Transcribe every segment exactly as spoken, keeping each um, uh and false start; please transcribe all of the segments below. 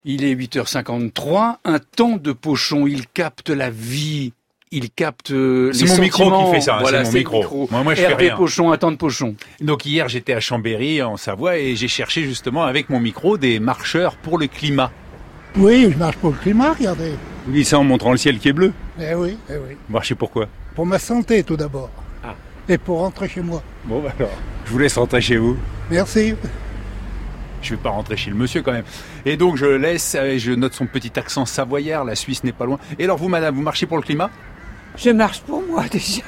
Il est huit heures cinquante-trois, un temps de pochon, il capte la vie, il capte euh, c'est les mon sentiments. micro qui fait ça, Voilà, c'est mon c'est micro. le micro. Moi, moi je Hervé fais rien. Pochon, un temps de pochon. Donc hier j'étais à Chambéry en Savoie et j'ai cherché justement avec mon micro des marcheurs pour le climat. Oui, je marche pour le climat, regardez. Vous dites ça en montrant le ciel qui est bleu. Eh oui, eh oui. Vous marchez pourquoi? Pour ma santé tout d'abord. Ah. Et pour rentrer chez moi. Bon bah alors, je vous laisse rentrer chez vous. Merci. Je vais pas rentrer chez le monsieur quand même. Et donc je laisse, euh, je note son petit accent savoyard, la Suisse n'est pas loin. Et alors vous madame, vous marchez pour le climat? Je marche pour moi déjà.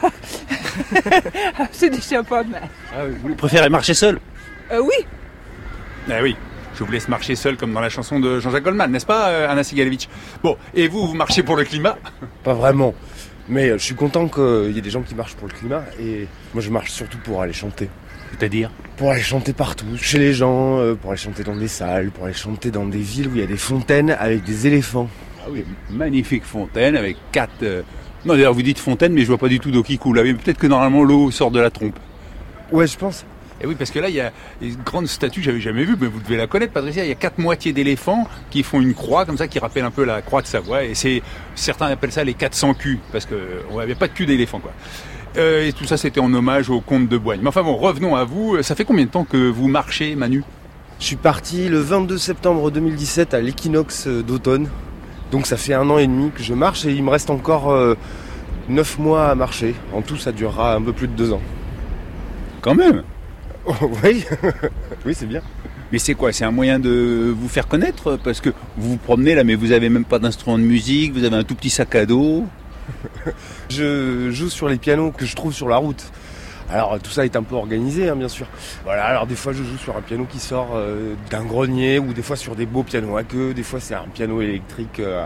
C'est déjà pas mal. Ah oui, vous préférez marcher seul? Euh, oui. Ah oui, je vous laisse marcher seul comme dans la chanson de Jean-Jacques Goldman, n'est-ce pas euh, Anna Sigalevitch? Bon, et vous, vous marchez pour le climat? Pas vraiment. Mais je suis content qu'il y ait des gens qui marchent pour le climat. Et moi je marche surtout pour aller chanter. C'est-à-dire? Pour aller chanter partout, chez les gens, euh, pour aller chanter dans des salles, pour aller chanter dans des villes où il y a des fontaines avec des éléphants. Ah oui, magnifique fontaine avec quatre... Euh... Non d'ailleurs vous dites fontaine mais je vois pas du tout d'eau qui coule. Ah, mais peut-être que normalement l'eau sort de la trompe. Ouais, je pense. Et oui, parce que là, il y a une grande statue, j'avais jamais vue, mais vous devez la connaître, Patricia. Il y a quatre moitiés d'éléphants qui font une croix, comme ça, qui rappelle un peu la croix de Savoie. Et c'est, certains appellent ça les quatre cents culs, parce que on n'avait pas de cul d'éléphant, quoi. Euh, et tout ça, c'était en hommage au comte de Boigne. Mais enfin bon, revenons à vous. Ça fait combien de temps que vous marchez, Manu? Je suis parti le vingt-deux septembre deux mille dix-sept à l'équinoxe d'automne. Donc ça fait un an et demi que je marche et il me reste encore euh, neuf mois à marcher. En tout, ça durera un peu plus de deux ans. Quand même. Oh, oui, oui, c'est bien. Mais c'est quoi? C'est un moyen de vous faire connaître? Parce que vous vous promenez là, mais vous avez même pas d'instrument de musique, vous avez un tout petit sac à dos. Je joue sur les pianos que je trouve sur la route. Alors tout ça est un peu organisé, hein, bien sûr. Voilà, alors des fois je joue sur un piano qui sort euh, d'un grenier, ou des fois sur des beaux pianos à queue, des fois c'est un piano électrique euh,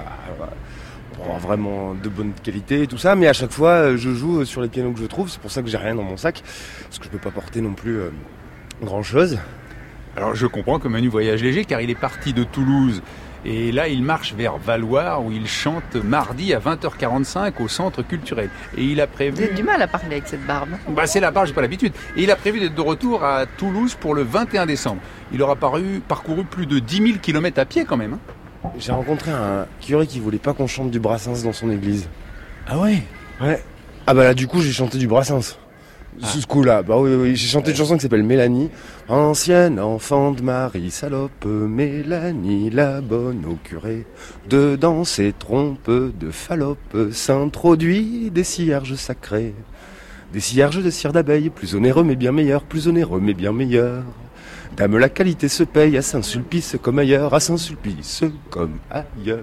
euh, vraiment de bonne qualité et tout ça, mais à chaque fois euh, je joue sur les pianos que je trouve, c'est pour ça que j'ai rien dans mon sac, parce que je peux pas porter non plus euh, grand chose. Alors je comprends que Manu voyage léger car il est parti de Toulouse. Et là, il marche vers Valloire où il chante mardi à vingt heures quarante-cinq au centre culturel. Et il a prévu... Vous avez du mal à parler avec cette barbe. Bah, c'est la barbe, j'ai pas l'habitude. Et il a prévu d'être de retour à Toulouse pour le vingt et un décembre. Il aura paru, parcouru plus de dix mille kilomètres à pied quand même. Hein. J'ai rencontré un curé qui voulait pas qu'on chante du Brassens dans son église. Ah ouais? Ouais. Ah bah là, du coup, j'ai chanté du Brassens. Ah. Sous ce coup-là, bah oui, oui, j'ai chanté une chanson qui s'appelle Mélanie. Ancienne enfant de Marie, salope, Mélanie, la bonne au curé. Dedans ses trompes de Fallope s'introduit des cierges sacrés. Des cierges de cire d'abeille, plus onéreux mais bien meilleur, plus onéreux mais bien meilleur. Dame, la qualité se paye à Saint-Sulpice comme ailleurs, à Saint-Sulpice comme ailleurs.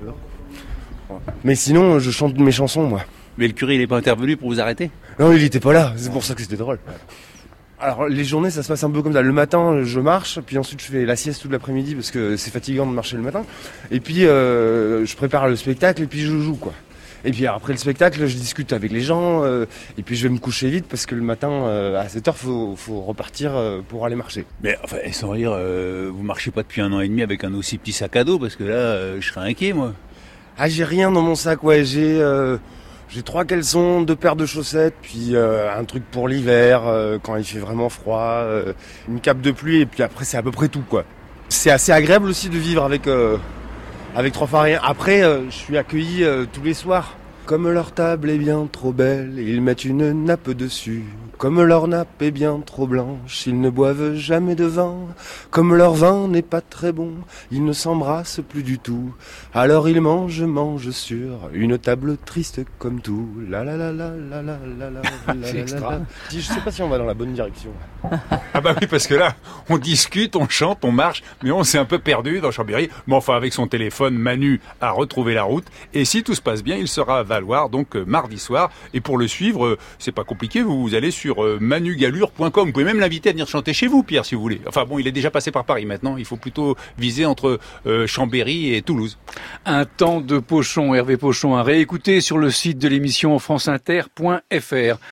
Mais sinon, je chante mes chansons, moi. Mais le curé, il n'est pas intervenu pour vous arrêter? Non, il était pas là, c'est pour ça que c'était drôle. Alors, les journées, ça se passe un peu comme ça. Le matin, je marche, puis ensuite je fais la sieste toute l'après-midi parce que c'est fatigant de marcher le matin. Et puis, euh, je prépare le spectacle et puis je joue, quoi. Et puis après le spectacle, je discute avec les gens, euh, et puis je vais me coucher vite parce que le matin, euh, à sept heures, faut, faut repartir euh, pour aller marcher. Mais enfin, sans rire, euh, vous marchez pas depuis un an et demi avec un aussi petit sac à dos parce que là, euh, je serais inquiet, moi. Ah, j'ai rien dans mon sac, ouais, j'ai... Euh, J'ai trois caleçons, deux paires de chaussettes, puis euh, un truc pour l'hiver, euh, quand il fait vraiment froid, euh, une cape de pluie, et puis après c'est à peu près tout, quoi. C'est assez agréable aussi de vivre avec, euh, avec trois fois rien. Après, euh, je suis accueilli euh, tous les soirs. Comme leur table est bien trop belle, ils mettent une nappe dessus. Comme leur nappe est bien trop blanche, ils ne boivent jamais de vin. Comme leur vin n'est pas très bon, ils ne s'embrassent plus du tout. Alors ils mangent, mangent sur une table triste comme tout. La la la la la la la la. C'est extra. Je sais pas si on va dans la bonne direction. Ah bah oui, parce que là, on discute, on chante, on marche, mais on s'est un peu perdu dans Chambéry. Mais enfin, avec son téléphone, Manu a retrouvé la route. Et si tout se passe bien, il sera à Valloire, donc euh, mardi soir. Et pour le suivre, euh, c'est pas compliqué, vous, vous allez sur euh, manugalure point com. Vous pouvez même l'inviter à venir chanter chez vous, Pierre, si vous voulez. Enfin bon, il est déjà passé par Paris maintenant. Il faut plutôt viser entre euh, Chambéry et Toulouse. Un temps de Pochon, Hervé Pochon, à réécouter sur le site de l'émission franceinter point f r.